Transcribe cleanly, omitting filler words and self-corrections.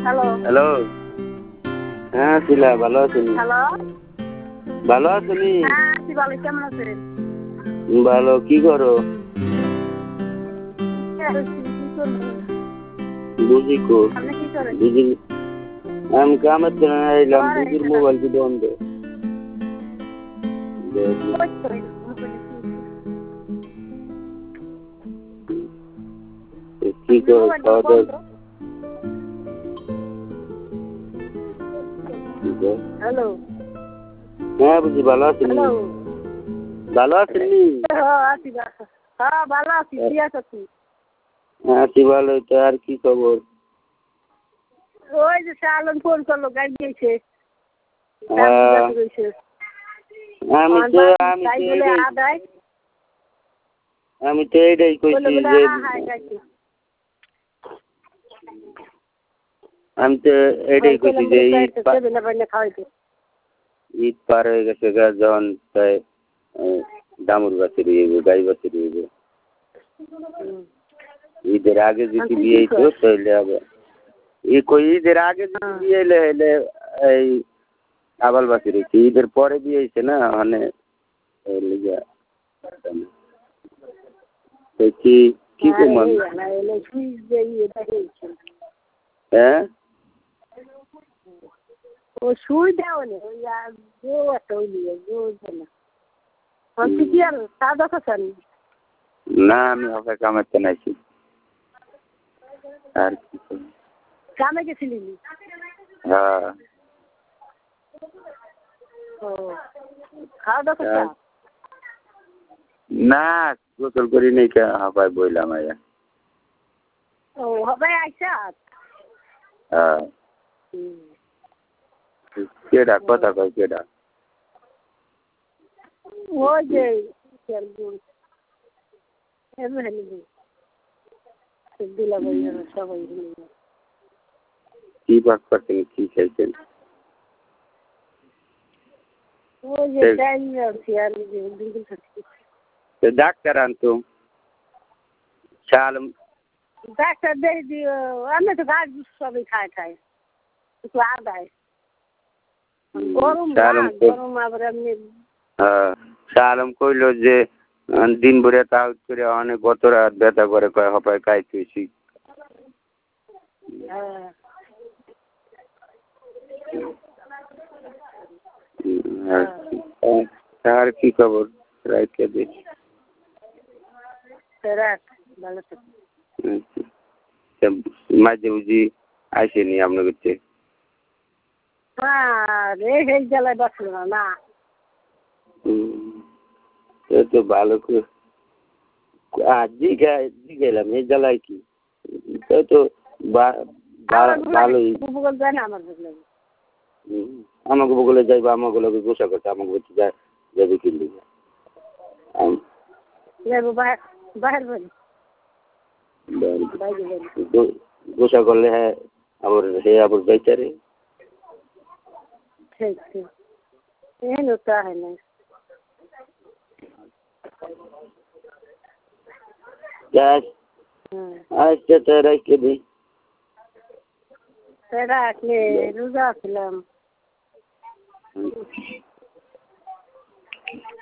Hello hello. হ্যাঁ শিলা, ভালো আছেন? হ্যালো ভালো আছেনি? হ্যাঁ আছি ভালো, কেমন আছেন? ভালো। কি করো? কি করবো? বুঝি কো আপনি কি করেন? বুঝি আমি কামের জন্য এলাম। ঘরে বুঝির এসে মোবাইল কি বন্ধ। কই করেন? কি করো? মোবাইল খাওয়া বন্ধ। দাওয়া? হ্যালো হ্যাঁ বুঝি, ভালো আছেন? হ্যালো ভালো আছেননি? আছি হ্যাঁ ভালো আছি, কি আছি? আছি ভালো। তো আর কি খবর? ওই যে শালন ফোন করলো, গাড়ি দিয়েছে আমি তো এইটাই কইছি যে আমি তো এটাই কইছি যে ঈদ পার হয়ে গেছে গা, যখন তাই দামুর বাসে রইবে, গাই বাসে রইবে। ঈদের আগে যদি বিয়ে হইতো তাহলে আবার ঈদের আগে যদি বিয়ে হইলে হইলে এই আবাল বাসে রয়েছে। ঈদের পরে বিয়ে হয়েছে না, মানে কি কি কমান? হ্যাঁ ও সুই দেওয়া নেই, ওই আর বউ একটা ওই নিয়ে বউ না কি আর কাজ আছে? না, আমি ওকে কামাতে নাইছি। আর কি কামে গেছিলি? হ্যাঁ। ও খাওয়া দাওয়া? না, গোসল করি নাই, হাবাই বইলাম আয়া। ও হবে আইসা। হ্যাঁ। কেডা কথা কয়? কেডা? ওই যে সবাই কি বাক করছেন? কি চাইছেন? ওই যে ডাক্তার আনতো শাল। ডাক্তার দিয়ে দিও, আমি তো গাছ সবই খাই একটু আদায় গরম গরম আবার এমনি। শালম কইলো যে দিন ভরে তাও করে অনেক গত রাত ব্যথা করে, কয় হপায় খাইতেছি। আর কি খবর? রাইতে দিন মাঝে বুঝি আইসেনি আপনার কাছে? জ্বালায় বাঁচল না। তো ভালো করে গেলাম, এই জ্বালায় কি তো ভালোই। আমাকে বগলে যাইবো, আমাকে লোকে গোসা করতে, আমাকে বলছে যাবে কিনলি গোসা করলে। হ্যাঁ আবার আবার বেচারে আচ্ছা তো রাখে দিই। রাখলে রোজা ছিলাম।